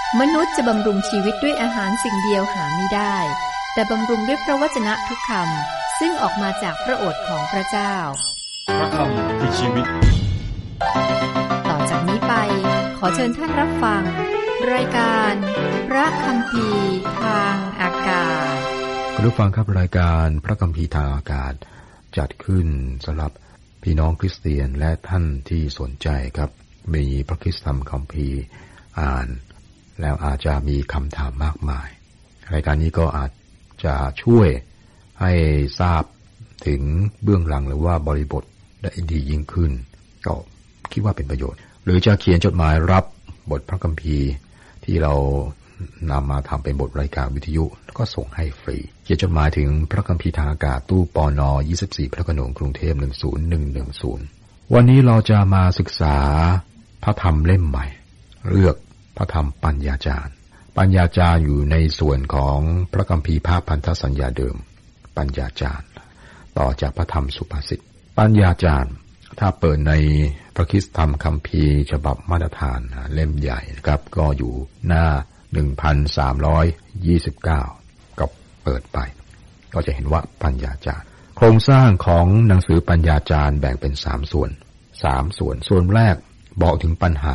มนุษย์จะบำรุงชีวิตด้วยอาหารสิ่งเดียวหาไม่ได้แต่บำรุงด้วยพระวจนะทุกคำซึ่งออกมาจากพระโอษฐ์ของพระเจ้าพระคำคือชีวิตต่อจากนี้ไปขอเชิญท่านรับฟังรายการพระคัมภีร์ทางอากาศคุณผู้ฟังครับรายการพระคัมภีร์ทางอากาศจัดขึ้นสำหรับพี่น้องคริสเตียนและท่านที่สนใจครับมีพระคริสตธรรมคัมภีร์อ่านแล้วอาจจะมีคำถามมากมายรายการนี้ก็อาจจะช่วยให้ทราบถึงเบื้องหลังหรือว่าบริบทได้ดียิ่งขึ้นก็คิดว่าเป็นประโยชน์หรือจะเขียนจดหมายรับบทพระคัมภีร์ที่เรานำมาทำเป็นบทรายการวิทยุแล้วก็ส่งให้ฟรีเขียนจดหมายถึงพระคัมภีร์ทางอากาศตู้ปน24พระโขนงกรุงเทพ10110วันนี้เราจะมาศึกษาพระธรรมเล่มใหม่เลือกพระธรรมปัญญาจารย์ปัญญาจารย์อยู่ในส่วนของพระคัมภีร์ภาคพันธสัญญาเดิมปัญญาจารย์ต่อจากพระธรรมสุภาษิตปัญญาจารย์ถ้าเปิดในพระคริสตธรรมคัมภีร์ฉบับมาตรฐานเล่มใหญ่นะครับก็อยู่หน้า 1329 ก็เปิดไปก็จะเห็นว่าปัญญาจารย์โครงสร้างของหนังสือปัญญาจารย์แบ่งเป็น3ส่วนส่วนแรกบอกถึงปัญหา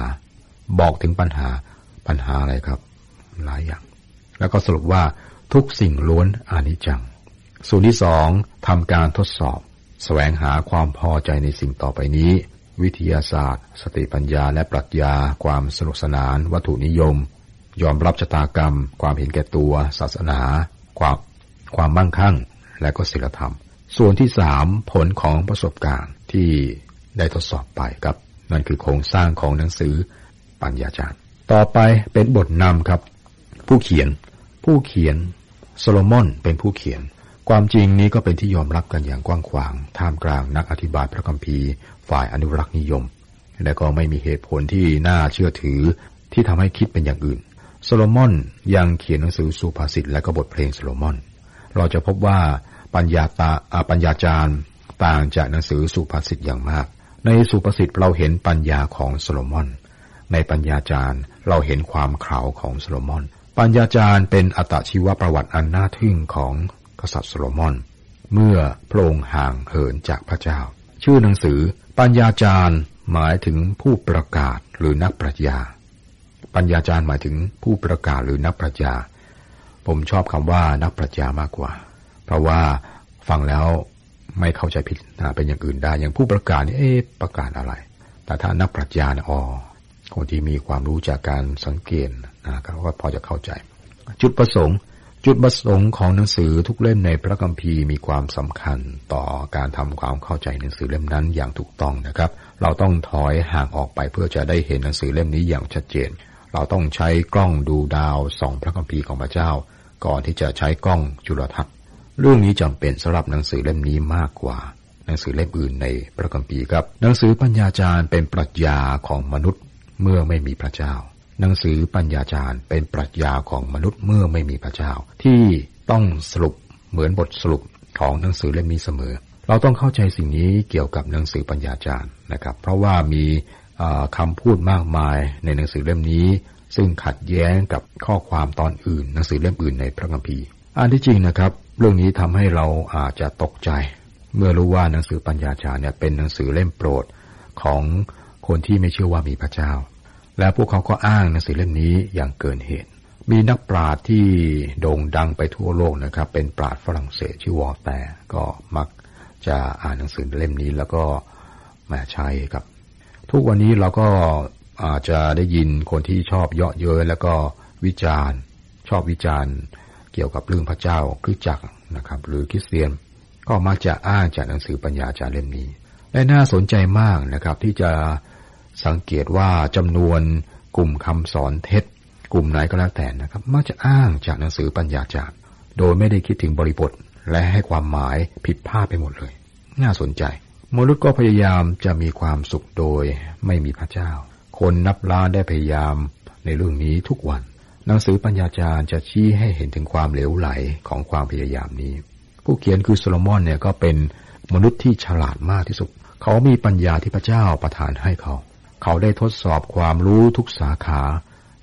อะไรครับหลายอย่างแล้วก็สรุปว่าทุกสิ่งล้วนอนิจจังส่วนที่2ทำการทดสอบแสวงหาความพอใจในสิ่งต่อไปนี้วิทยาศาสตร์สติปัญญาและปรัชญาความสนุกสนานวัตถุนิยมยอมรับชะตากรรมความเห็นแก่ตัวศาสนาความมั่งคั่งและก็ศีลธรรมส่วนที่3ผลของประสบการณ์ที่ได้ทดสอบไปครับนั่นคือโครงสร้างของหนังสือปัญญาจารย์ต่อไปเป็นบทนำครับผู้เขียนโซโลมอนเป็นผู้เขียนความจริงนี้ก็เป็นที่ยอมรับกันอย่างกว้างขวางท่ามกลางนักอธิบายพระคัมภีร์ฝ่ายอนุรักษ์นิยมและก็ไม่มีเหตุผลที่น่าเชื่อถือที่ทำให้คิดเป็นอย่างอื่นโซโลมอนยังเขียนหนังสือสุภาษิตและก็บทเพลงโซโลมอนเราจะพบว่าปัญญาจารย์ต่างจากหนังสือสุภาษิตอย่างมากในสุภาษิตเราเห็นปัญญาของโซโลมอนในปัญญาจารย์เราเห็นความเขลาของโซโลมอนปัญญาจารย์เป็นอัตชีวประวัติอันน่าทึ่งของกษัตริย์โซโลมอนเมื่อพระองค์ห่างเหินจากพระเจ้าชื่อหนังสือปัญญาจารย์หมายถึงผู้ประกาศหรือนักปรัชญาปัญญาจารย์หมายถึงผู้ประกาศหรือนักปรัชญาผมชอบคำว่านักปรัชญามากกว่าเพราะว่าฟังแล้วไม่เข้าใจผิดเป็นอย่างอื่นได้อย่างผู้ประกาศนี่ประกาศอะไรแต่ถ้านักปรัชญาเนี่ยคนที่มีความรู้จากการสังเกตก็พอจะเข้าใจจุดประสงค์ของหนังสือทุกเล่มในพระคัมภีร์มีความสำคัญต่อการทำความเข้าใจหนังสือเล่มนั้นอย่างถูกต้องนะครับเราต้องถอยห่างออกไปเพื่อจะได้เห็นหนังสือเล่มนี้อย่างชัดเจนเราต้องใช้กล้องดูดาวส่องพระคัมภีร์ของพระเจ้าก่อนที่จะใช้กล้องจุลทรรศน์เรื่องนี้จำเป็นสำหรับหนังสือเล่มนี้มากกว่าหนังสือเล่มอื่นในพระคัมภีร์ครับหนังสือปัญญาจารย์เป็นปรัชญาของมนุษย์เมื่อไม่มีพระเจ้าหนังสือปัญญาจารย์เป็นปรัชญาของมนุษย์เมื่อไม่มีพระเจ้าที่ต้องสรุปเหมือนบทสรุปของหนังสือเล่มนี้เสมอเราต้องเข้าใจสิ่งนี้เกี่ยวกับหนังสือปัญญาจารย์นะครับเพราะว่ามีคำพูดมากมายในหนังสือเล่มนี้ซึ่งขัดแย้งกับข้อความตอนอื่นหนังสือเล่มอื่นในพระคัมภีร์อันที่จริงนะครับเรื่องนี้ทำให้เราอาจจะตกใจเมื่อรู้ว่าหนังสือปัญญาจารย์เนี่ยเป็นหนังสือเล่มโปรดของคนที่ไม่เชื่อว่ามีพระเจ้าและพวกเขาก็อ้างหนังสือเล่มนี้อย่างเกินเหตุมีนักปราชญ์ที่โด่งดังไปทั่วโลกนะครับเป็นปราชญ์ฝรั่งเศสชื่อวอลแตร์ก็มักจะอ่านหนังสือเล่มนี้แล้วก็มาใช้ครับทุกวันนี้เราก็อาจจะได้ยินคนที่ชอบเยาะเย้ยแล้วก็วิจารณ์เกี่ยวกับเรื่องพระเจ้าคริสตจักรนะครับหรือคริสเตียนก็มักจะอ้างจากหนังสือปัญญาจารย์เล่มนี้และน่าสนใจมากนะครับที่จะสังเกตว่าจำนวนกลุ่มคำสอนเท็จกลุ่มไหนก็แล้วแต่นะครับมักจะอ้างจากหนังสือปัญญาจารย์โดยไม่ได้คิดถึงบริบทและให้ความหมายผิดพลาดไปหมดเลยน่าสนใจมนุษย์ก็พยายามจะมีความสุขโดยไม่มีพระเจ้าคนนับล้านได้พยายามในเรื่องนี้ทุกวันหนังสือปัญญาจารย์จะชี้ให้เห็นถึงความเหลวไหลของความพยายามนี้ผู้เขียนคือโซโลมอนเนี่ยก็เป็นมนุษย์ที่ฉลาดมากที่สุดเขามีปัญญาที่พระเจ้าประทานให้เขาได้ทดสอบความรู้ทุกสาขา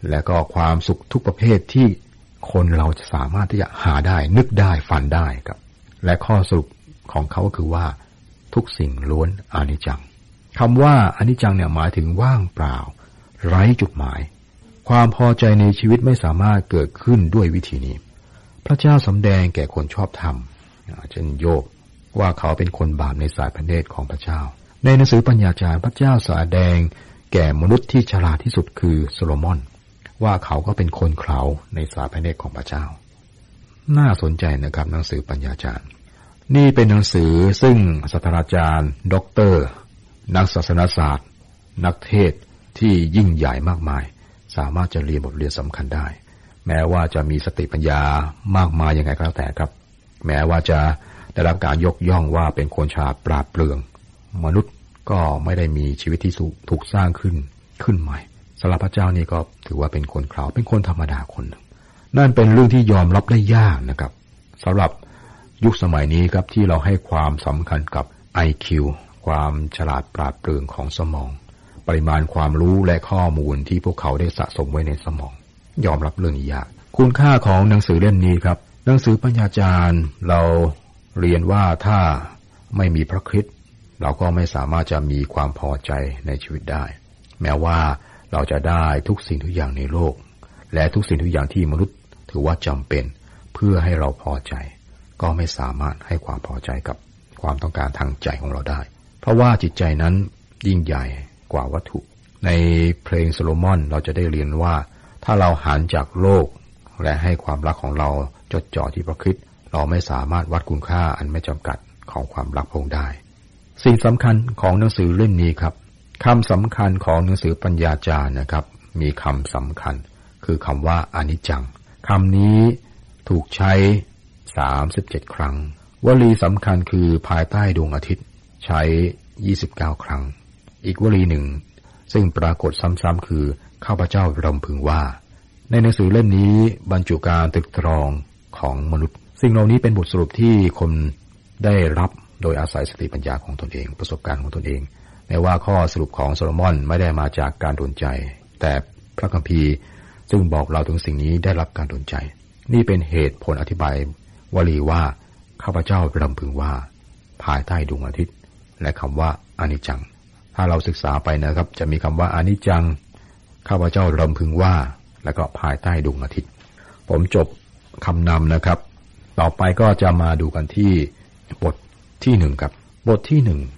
และก็ความสุขทุกประเภทที่คนเราจะสามารถที่จะหาได้นึกได้ฝันได้ครับและข้อสรุปของเขาก็คือว่าทุกสิ่งล้วนอนิจจังคำว่าอนิจจังเนี่ยหมายถึงว่างเปล่าไร้จุดหมายความพอใจในชีวิตไม่สามารถเกิดขึ้นด้วยวิธีนี้พระเจ้าสำแดงแก่คนชอบธรรมเช่นโยบว่าเขาเป็นคนบาปในสายพระเนตรของพระเจ้าในหนังสือปัญญาจารย์พระเจ้าแสดงแก่มนุษย์ที่ฉลาดที่สุดคือโซโลมอนว่าเขาก็เป็นคนเขลาในสายพระเนตรของพระเจ้าน่าสนใจนะครับหนังสือปัญญาจารย์นี่เป็นหนังสือซึ่งศาสตราจารย์ด็อกเตอร์นักศาสนศาสตร์นักเทศที่ยิ่งใหญ่มากมายสามารถจะเรียนบทเรียนสำคัญได้แม้ว่าจะมีสติปัญญามากมายยังไงก็แล้วแต่ครับแม้ว่าจะได้รับการยกย่องว่าเป็นคนฉลาดปราดเปรื่องมนุษย์ก็ไม่ได้มีชีวิตที่ถูกสร้างขึ้นใหม่สำหรับพระเจ้านี่ก็ถือว่าเป็นคนเขลาเป็นคนธรรมดาคนหนึ่งนั่นเป็นเรื่องที่ยอมรับได้ยากนะครับสำหรับยุคสมัยนี้ครับที่เราให้ความสำคัญกับ IQ ความฉลาดปราดเปรื่องของสมองปริมาณความรู้และข้อมูลที่พวกเขาได้สะสมไว้ในสมองยอมรับเรื่องนี้ยากคุณค่าของหนังสือเล่มนี้ครับหนังสือปัญญาจารย์เราเรียนว่าถ้าไม่มีพระคริสต์เราก็ไม่สามารถจะมีความพอใจในชีวิตได้แม้ว่าเราจะได้ทุกสิ่งทุกอย่างในโลกและทุกสิ่งทุกอย่างที่มนุษย์ถือว่าจำเป็นเพื่อให้เราพอใจก็ไม่สามารถให้ความพอใจกับความต้องการทางใจของเราได้เพราะว่าจิตใจนั้นยิ่งใหญ่กว่าวัตถุในเพลงโซโลมอนเราจะได้เรียนว่าถ้าเราหันจากโลกและให้ความรักของเราจดจ่อที่พระคริสต์เราไม่สามารถวัดคุณค่าอันไม่จำกัดของความรักพระองค์ได้สิ่งสำคัญของหนังสือเล่มนี้ครับคำสำคัญของหนังสือปัญญาจารย์นะครับมีคำสำคัญคือคำว่าอนิจจังคำนี้ถูกใช้37ครั้งวลีสำคัญคือภายใต้ดวงอาทิตย์ใช้29ครั้งอีกวลีหนึ่งซึ่งปรากฏซ้ำๆคือข้าพเจ้ารำพึงว่าในหนังสือเล่มนี้บรรจุการตรึกตรองของมนุษย์สิ่งเหล่านี้เป็นบทสรุปที่คนได้รับโดยอาศัยสติปัญญาของตนเองประสบการณ์ของตนเองแม้ว่าข้อสรุปของโซโลมอนไม่ได้มาจากการดลใจแต่พระคัมภีร์ซึ่งบอกเราถึงสิ่งนี้ได้รับการดลใจนี่เป็นเหตุผลอธิบายวลีว่าข้าพเจ้ารำพึงว่าภายใต้ดวงอาทิตย์และคำว่าอนิจจังถ้าเราศึกษาไปนะครับจะมีคำว่าอนิจจังข้าพเจ้ารำพึงว่าแล้วก็ภายใต้ดวงอาทิตย์ผมจบคำนำนะครับต่อไปก็จะมาดูกันที่บทที่1ครับบทที่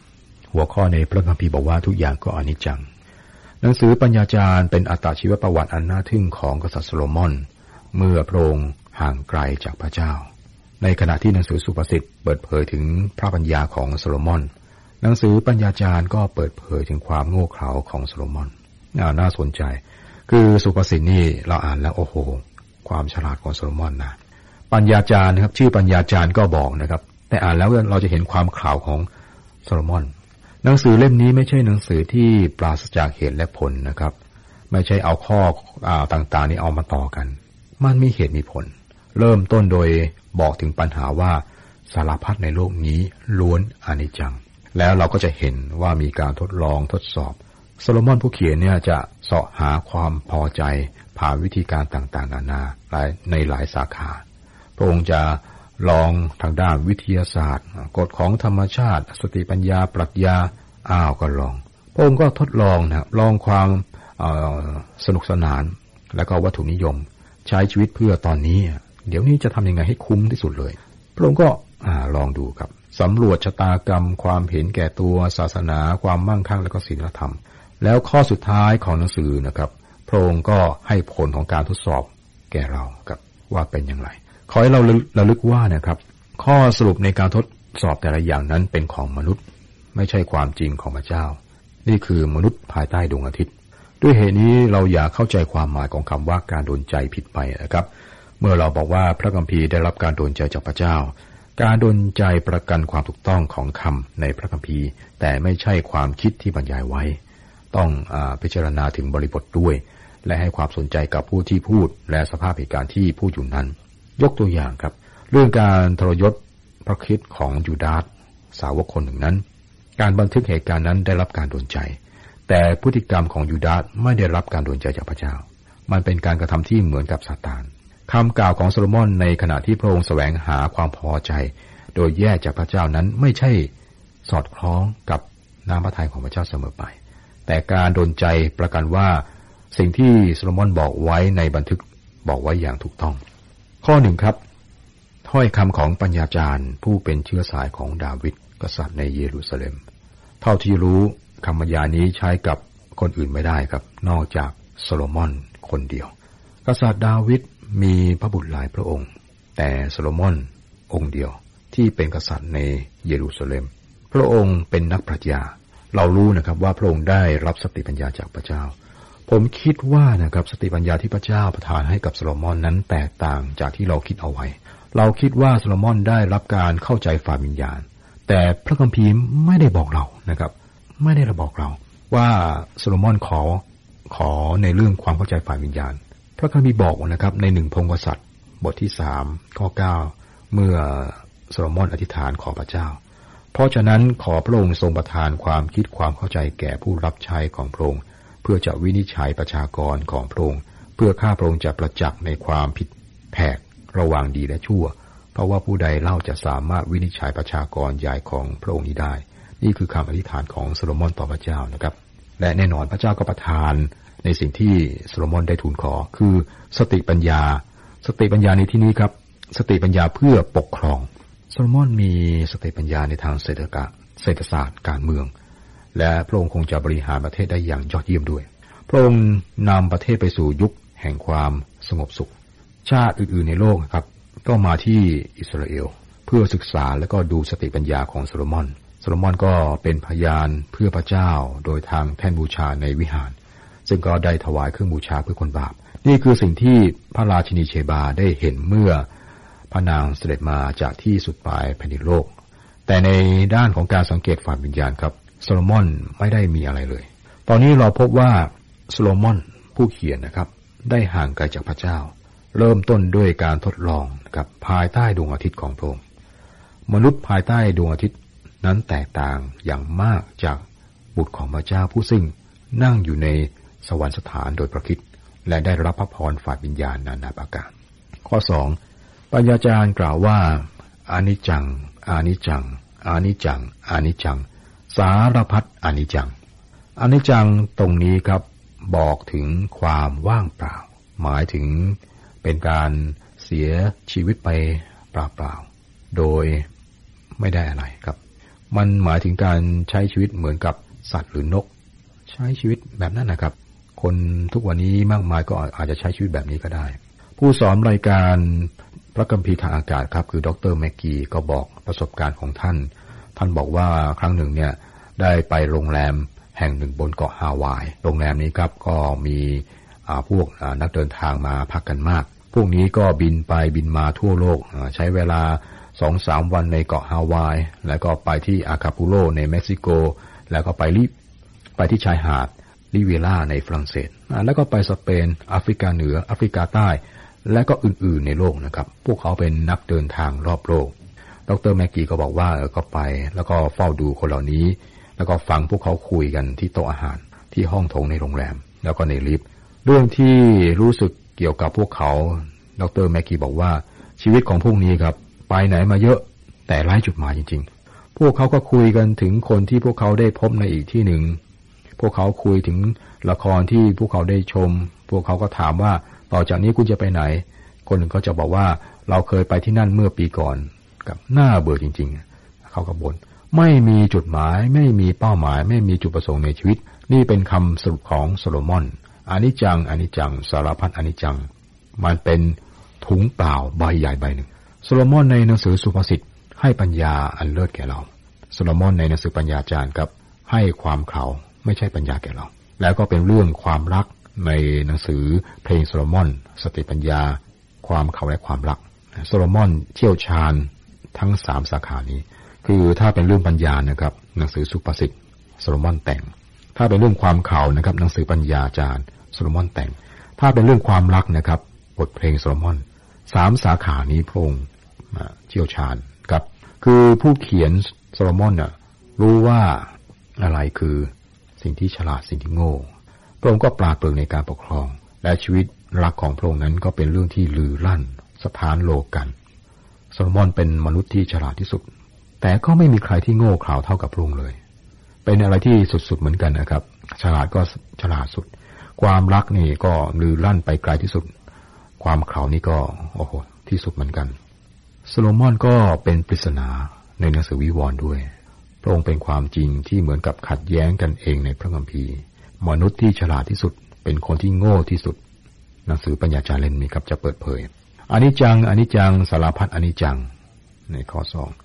1หัวข้อในพระคัมภีร์บอกว่าทุกอย่างก็อนิจจังหนังสือปัญญาจารย์เป็นอัตชีวประวัติอันน่าทึ่งของกษัตริย์โซโลมอนเมื่อพระองค์ห่างไกลจากพระเจ้าในขณะที่หนังสือสุภาษิตเปิดเผยถึงพระปัญญาของโซโลมอนหนังสือปัญญาจารย์ก็เปิดเผยถึงความโง่เขลาของโซโลมอนน่าสนใจคือสุภาษิตนี่เราอ่านแล้วโอ้โหความฉลาดของโซโลมอนนะปัญญาจารย์นะครับชื่อปัญญาจารย์ก็บอกนะครับแต่อ่านแล้วเราจะเห็นความเขลาของโซโลมอนหนังสือเล่มนี้ไม่ใช่หนังสือที่ปราศจากเหตุและผลนะครับไม่ใช่เอาข้อต่างๆนี้เอามาต่อกันมันมีเหตุมีผลเริ่มต้นโดยบอกถึงปัญหาว่าสารพัดในโลกนี้ล้วนอนิจจังแล้วเราก็จะเห็นว่ามีการทดลองทดสอบโซโลมอนผู้เขียนเนี่ยจะเสาะหาความพอใจผ่านวิธีการต่างๆนานาในหลายสาขาพระองค์จะลองทางด้านวิทยาศาสตร์กฎของธรรมชาติสติปัญญาปรัชญาก็ลองพระองค์ก็ทดลองนะลองความสนุกสนานแล้วก็วัตถุนิยมใช้ชีวิตเพื่อตอนนี้เดี๋ยวนี้จะทำยังไงให้คุ้มที่สุดเลยพระองค์ก็ลองดูครับสำรวจชะตากรรมความเห็นแก่ตัวศาสนาความมั่งคั่งและก็ศีลธรรมแล้วข้อสุดท้ายของหนังสือนะครับพระองค์ก็ให้ผลของการทดสอบแก่เราครับว่าเป็นอย่างไรขอให้เราระลึกว่านะครับข้อสรุปในการทดสอบแต่ละอย่างนั้นเป็นของมนุษย์ไม่ใช่ความจริงของพระเจ้านี่คือมนุษย์ภายใต้ดวงอาทิตย์ด้วยเหตุนี้เราอย่าเข้าใจความหมายของคำว่าการโดนใจผิดไปนะครับเมื่อเราบอกว่าพระคัมภีร์ได้รับการโดนใจจากพระเจ้าการโดนใจประกันความถูกต้องของคำในพระคัมภีร์แต่ไม่ใช่ความคิดที่บรรยายไว้ต้องพิจารณาถึงบริบทด้วยและให้ความสนใจกับผู้ที่พูดและสภาพเหตุการณ์ที่พูดอยู่นั้นยกตัวอย่างครับเรื่องการทรยศพระคริสต์ของยูดาสสาวกคนหนึ่งนั้นการบันทึกเหตุการณ์นั้นได้รับการโดนใจแต่พฤติกรรมของยูดาสไม่ได้รับการโดนใจจากพระเจ้ามันเป็นการกระทำที่เหมือนกับซาตานคำกล่าวของโซโลมอนในขณะที่พระองค์แสวงหาความพอใจโดยแยกจากพระเจ้านั้นไม่ใช่สอดคล้องกับน้ำพระทัยของพระเจ้าเสมอไปแต่การดลใจประกันว่าสิ่งที่โซโลมอนบอกไว้ในบันทึกบอกไว้อย่างถูกต้องข้อหนึ่งครับถ้อยคำของปัญญาจารย์ผู้เป็นเชื้อสายของดาวิดกษัตริย์ในเยรูซาเล็มเท่าที่รู้คำบรรยายนี้ใช้กับคนอื่นไม่ได้ครับนอกจากโซโลมอนคนเดียวกษัตริย์ดาวิดมีพระบุตรหลายพระองค์แต่โซโลมอนองค์เดียวที่เป็นกษัตริย์ในเยรูซาเล็มพระองค์เป็นนักปรัชญาเรารู้นะครับว่าพระองค์ได้รับสติปัญญาจากพระเจ้าผมคิดว่านะครับสติปัญญาที่พระเจ้าประทานให้กับโซโลมอนนั้นแตกต่างจากที่เราคิดเอาไว้เราคิดว่าโซโลมอนได้รับการเข้าใจฝ่ายวิญญาณแต่พระคัมภีร์ไม่ได้บอกเรานะครับไม่ได้บอกเราว่าโซโลมอนขอในเรื่องความเข้าใจฝ่ายวิญญาณพระคัมภีร์บอกนะครับใน1 พงศ์กษัตริย์บทที่3ข้อ9เมื่อโซโลมอนอธิษฐานขอพระเจ้าเพราะฉะนั้นขอพระองค์ทรงประทานความคิดความเข้าใจแก่ผู้รับใช้ของพระองค์เพื่อจะวินิจฉัยประชากรของพระองค์เพื่อข้าพระองค์จะประจักษ์ในความผิดแผกระหว่างดีและชั่วเพราะว่าผู้ใดเล่าจะสามารถวินิจฉัยประชากรใหญ่ของพระองค์นี้ได้นี่คือคำอธิษฐานของโซโลมอนต่อพระเจ้านะครับและแน่นอนพระเจ้าก็ประทานในสิ่งที่โซโลมอนได้ทูลขอคือสติปัญญาในที่นี้ครับสติปัญญาเพื่อปกครองโซโลมอนมีสติปัญญาในทางเศรษฐศาสตร์การเมืองและพระองค์คงจะบริหารประเทศได้อย่างยอดเยี่ยมด้วยพระองค์นำประเทศไปสู่ยุคแห่งความสงบสุขชาติอื่นๆในโลกครับก็มาที่อิสราเอลเพื่อศึกษาและก็ดูสติปัญญาของโซโลมอนก็เป็นพยานเพื่อพระเจ้าโดยทางแท่นบูชาในวิหารซึ่งก็ได้ถวายเครื่องบูชาเพื่อคนบาปนี่คือสิ่งที่พระราชินีเชบาได้เห็นเมื่อพระนางเสด็จมาจากที่สุดปลายแผ่นดินโลกแต่ในด้านของการสังเกตฝ่ายวิญญาณครับโซโลมอนไม่ได้มีอะไรเลยตอนนี้เราพบว่าโซโลมอนผู้เขียนนะครับได้ห่างไกลจากพระเจ้าเริ่มต้นด้วยการทดลองกับภายใต้ดวงอาทิตย์ของพระองค์มนุษย์ภายใต้ดวงอาทิตย์นั้นแตกต่างอย่างมากจากบุตรของพระเจ้าผู้ซึ่งนั่งอยู่ในสวรรคสถานโดยพระคริสต์และได้รับพระพรฝ่ายวิญญาณนานาประการข้อ2ปัญญาจารย์กล่าวว่าอานิจจังอานิจจังอานิจจังอานิจจังสารพัดอานิจจังอานิจจังตรงนี้ครับบอกถึงความว่างเปล่าหมายถึงเป็นการเสียชีวิตไปเปล่าๆโดยไม่ได้อะไรครับมันหมายถึงการใช้ชีวิตเหมือนกับสัตว์หรือนกใช้ชีวิตแบบนั้นนะครับคนทุกวันนี้มากมายก็อาจจะใช้ชีวิตแบบนี้ก็ได้ผู้สอนรายการพระคัมภีร์ทางอากาศครับคือดร.แม็กกี้ก็บอกประสบการณ์ของท่านบอกว่าครั้งหนึ่งเนี่ยได้ไปโรงแรมแห่งหนึ่งบนเกาะฮาวายโรงแรมนี้ครับก็มีพวกนักเดินทางมาพักกันมากพวกนี้ก็บินไปบินมาทั่วโลกใช้เวลา 2-3 วันในเกาะฮาวายแล้วก็ไปที่อาคาปูโลในเม็กซิโกแล้วก็ไปที่ชายหาดริเวล่าในฝรั่งเศสแล้วก็ไปสเปนแอฟริกาเหนือแอฟริกาใต้และก็อื่นๆในโลกนะครับพวกเขาเป็นนักเดินทางรอบโลกดร.แม็กกี้ก็บอกว่าก็ไปแล้วก็เฝ้าดูคนเหล่านี้แล้วก็ฟังพวกเขาคุยกันที่โต๊ะอาหารที่ห้องโถงในโรงแรมแล้วก็ในลิฟต์เรื่องที่รู้สึกเกี่ยวกับพวกเขาดร.แม็กกี้บอกว่าชีวิตของพวกนี้ครับไปไหนมาเยอะแต่ไร้จุดหมายจริงๆพวกเขาก็คุยกันถึงคนที่พวกเขาได้พบในอีกที่หนึ่งพวกเขาคุยถึงละครที่พวกเขาได้ชมพวกเขาก็ถามว่าต่อจากนี้คุณจะไปไหนคนหนึ่งก็จะบอกว่าเราเคยไปที่นั่นเมื่อปีก่อนกับน่าเบื่อจริงๆเขาก็บ่นไม่มีจุดหมายไม่มีเป้าหมายไม่มีจุดประสงค์ในชีวิตนี่เป็นคำสรุปของโซโลมอนอานิจจังอานิจจังสารพัดอานิจจังมันเป็นถุงเปล่าใบใหญ่ใบหนึ่งโซโลมอนในหนังสือสุภาษิตให้ปัญญาอันเลิศแก่เราโซโลมอนในหนังสือปัญญาจารย์ครับให้ความเขาไม่ใช่ปัญญาแก่เราแล้วก็เป็นเรื่องความรักในหนังสือเพลงโซโลมอนสติปัญญาความเขาและความรักโซโลมอนเชี่ยวชาญทั้ง3สาขานี้คือถ้าเป็นเรื่องปัญญานะครับหนังสือสุภาษิตโซโลมอนแต่งถ้าเป็นเรื่องความเขานะครับหนังสือปัญญาจารย์โซโลมอนแต่งถ้าเป็นเรื่องความรักนะครับบทเพลงโซโลมอน3สาขานี้พระองค์เชี่ยวชาญครับคือผู้เขียนโซโลมอนรู้ว่าอะไรคือสิ่งที่ฉลาดสิ่งที่โง่พระองค์ก็ปราดเปรื่องในการปกครองและชีวิตรักของพระองค์นั้นก็เป็นเรื่องที่ลือลั่นสถานโลกันโซโลมอนเป็นมนุษย์ที่ฉลาดที่สุดแต่ก็ไม่มีใครที่โง่เขลาเท่ากับพระองค์เลยเป็นอะไรที่สุดๆเหมือนกันนะครับฉลาดก็ฉลาดสุดความรักนี่ก็ลือลั่นไปไกลที่สุดความเขลานี่ก็โอ้โหที่สุดเหมือนกันโซโลมอนก็เป็นปริศนาในหนังสือวิวรณ์ด้วยพระองค์เป็นความจริงที่เหมือนกับขัดแย้งกันเองในพระคัมภีร์มนุษย์ที่ฉลาดที่สุดเป็นคนที่โง่ที่สุดหนังสือปัญญาจารย์เล่มนี้ครับจะเปิดเผยอนิจจังสารพัดอนิจจังในข้อ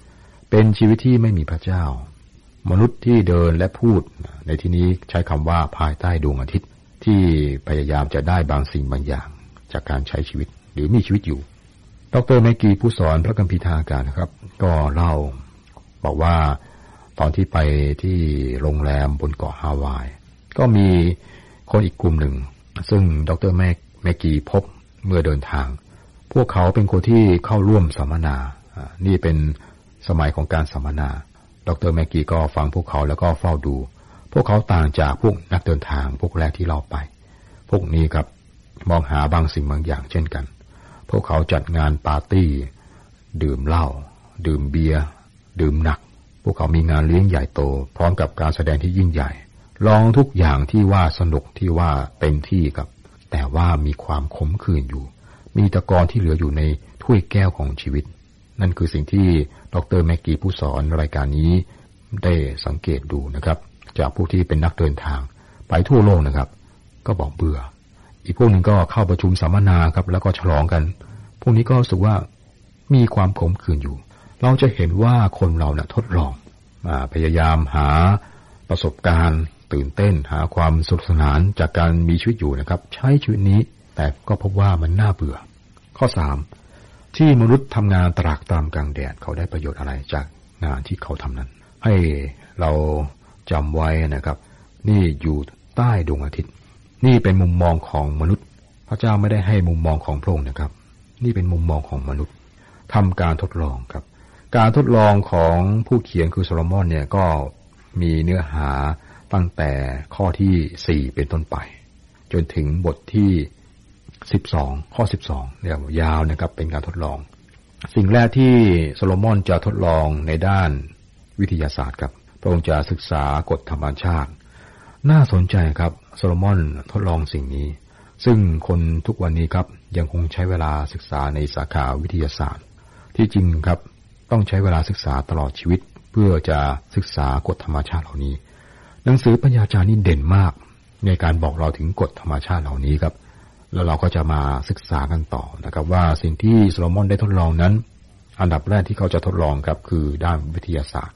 2เป็นชีวิตที่ไม่มีพระเจ้ามนุษย์ที่เดินและพูดในที่นี้ใช้คำว่าภายใต้ดวงอาทิตย์ที่พยายามจะได้บางสิ่งบางอย่างจากการใช้ชีวิตหรือมีชีวิตอยู่ดร.แมกกีผู้สอนพระคัมภีร์ทางอากาศนะครับก็เล่าบอกว่าตอนที่ไปที่โรงแรมบนเกาะฮาวายก็มีคนอีกกลุ่มหนึ่งซึ่งดร.แมกกีพบเมื่อเดินทางพวกเขาเป็นคนที่เข้าร่วมสัมมนานี่เป็นสมัยของการสัมมนาดร.แมกกีก็ฟังพวกเขาแล้วก็เฝ้าดูพวกเขาต่างจากพวกนักเดินทางพวกแรกที่เราไปพวกนี้ครับมองหาบางสิ่งบางอย่างเช่นกันพวกเขาจัดงานปาร์ตี้ดื่มเหล้าดื่มเบียร์ดื่มหนักพวกเขามีงานเลี้ยงใหญ่โตพร้อมกับการแสดงที่ยิ่งใหญ่ลองทุกอย่างที่ว่าสนุกที่ว่าเต็มที่ครับแต่ว่ามีความขมขื่นอยู่มีตะกอนที่เหลืออยู่ในถ้วยแก้วของชีวิตนั่นคือสิ่งที่ดร.แมกกีผู้สอนรายการนี้ได้สังเกตดูนะครับจากผู้ที่เป็นนักเดินทางไปทั่วโลกนะครับก็บอกเบื่ออีกพวกหนึ่งก็เข้าประชุมสัมมนาครับแล้วก็ฉลองกันพวกนี้ก็รู้สึกว่ามีความขมขื่นอยู่เราจะเห็นว่าคนเราทดลองพยายามหาประสบการณ์ตื่นเต้นหาความสนุกสนานจากการมีชีวิตอยู่นะครับใช้ชีวิตนี้แต่ก็พบว่ามันน่าเบื่อข้อ3ที่มนุษย์ทำงานตรากตรำกลางแดดเขาได้ประโยชน์อะไรจากงานที่เขาทำนั้นให้เราจำไว้นะครับนี่อยู่ใต้ดวงอาทิตย์นี่เป็นมุมมองของมนุษย์พระเจ้าไม่ได้ให้มุมมองของพระองค์นะครับนี่เป็นมุมมองของมนุษย์ทำการทดลองครับการทดลองของผู้เขียนคือโซโลมอนเนี่ยก็มีเนื้อหาตั้งแต่ข้อที่4เป็นต้นไปจนถึงบทที่12ข้อ12เนี่ยยาวนะครับเป็นการทดลองสิ่งแรกที่โซโลมอนจะทดลองในด้านวิทยาศาสตร์ครับพระองค์จะศึกษากฎธรรมชาติน่าสนใจครับโซโลมอนทดลองสิ่งนี้ซึ่งคนทุกวันนี้ครับยังคงใช้เวลาศึกษาในสาขาวิทยาศาสตร์ที่จริงครับต้องใช้เวลาศึกษาตลอดชีวิตเพื่อจะศึกษากฎธรรมชาติเหล่านี้หนังสือปัญญาจารย์นี่เด่นมากในการบอกเราถึงกฎธรรมชาติเหล่านี้ครับแล้วเราก็จะมาศึกษากันต่อนะครับว่าสิ่งที่โซโลมอนได้ทดลองนั้นอันดับแรกที่เขาจะทดลองครับคือด้านวิทยาศาสตร์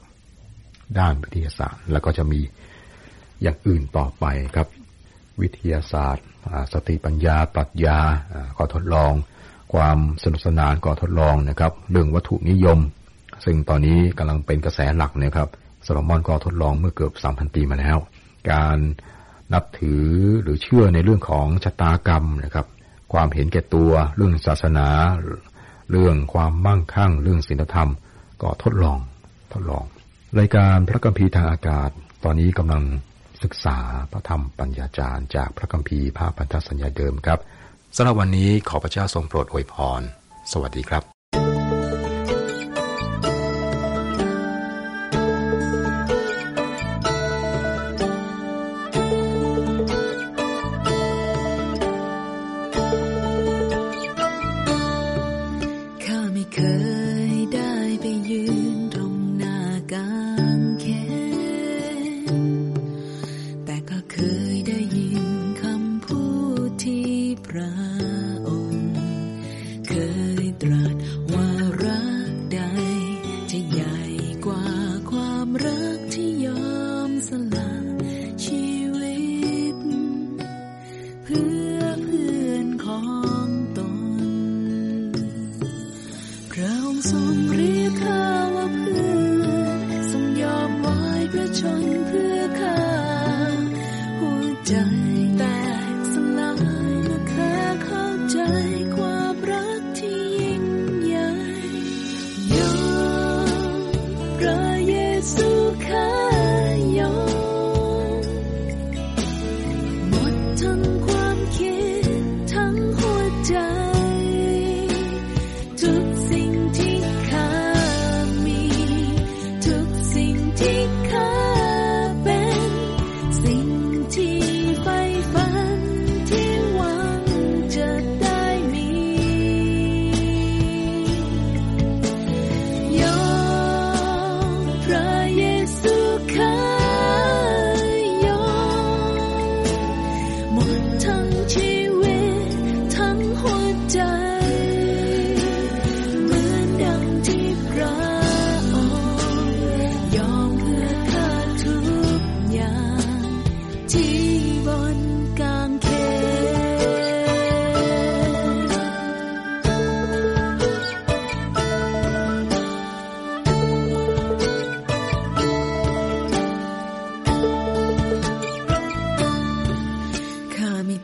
แล้วก็จะมีอย่างอื่นต่อไปครับวิทยาศาสตร์สติปัญญาปรัชญาก็ทดลองความสนุกสนานก็ทดลองนะครับเรื่องวัตถุนิยมซึ่งตอนนี้กำลังเป็นกระแสหลักนะครับโซโลมอนก็ทดลองเมื่อเกือบ 3,000 ปีมาแล้วการนับถือหรือเชื่อในเรื่องของชะตากรรมนะครับความเห็นแก่ตัวเรื่องศาสนาเรื่องความมั่งคั่งเรื่องศีลธรรมก็ทดลองรายการพระคัมภีร์ทางอากาศตอนนี้กำลังศึกษาพระธรรมปัญญาจารย์จากพระคัมภีร์ภาคพันธสัญญาเดิมครับสำหรับวันนี้ขอพระเจ้าทรงโปรดอวยพรสวัสดีครับเคยตรัส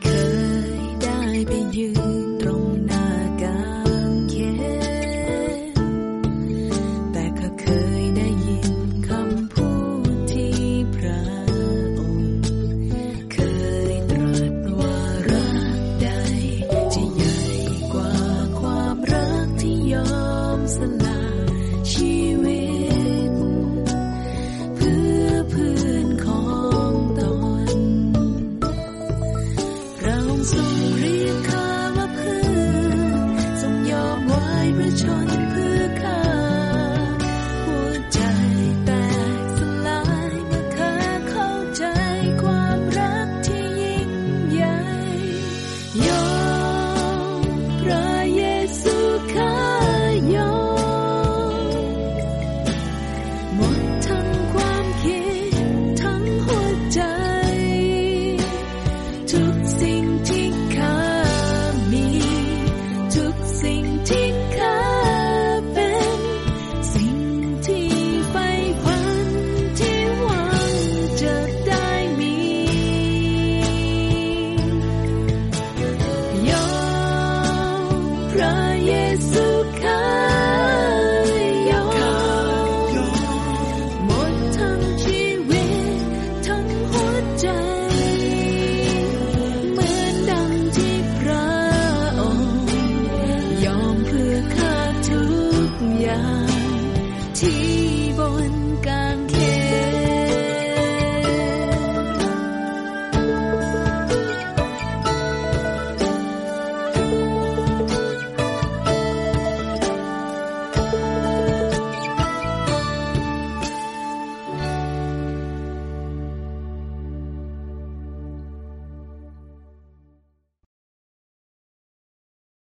ยได้ไปยืนตรงหน้ากางเขนแต่ข้าเคยได้ยินคำพูดที่พระองค์เคยตรัสว่ารักใดจะใหญ่กว่าความรักที่ยอมสละชีวิตเพื่อเพื่อนของตนพระองค์ทรงฤ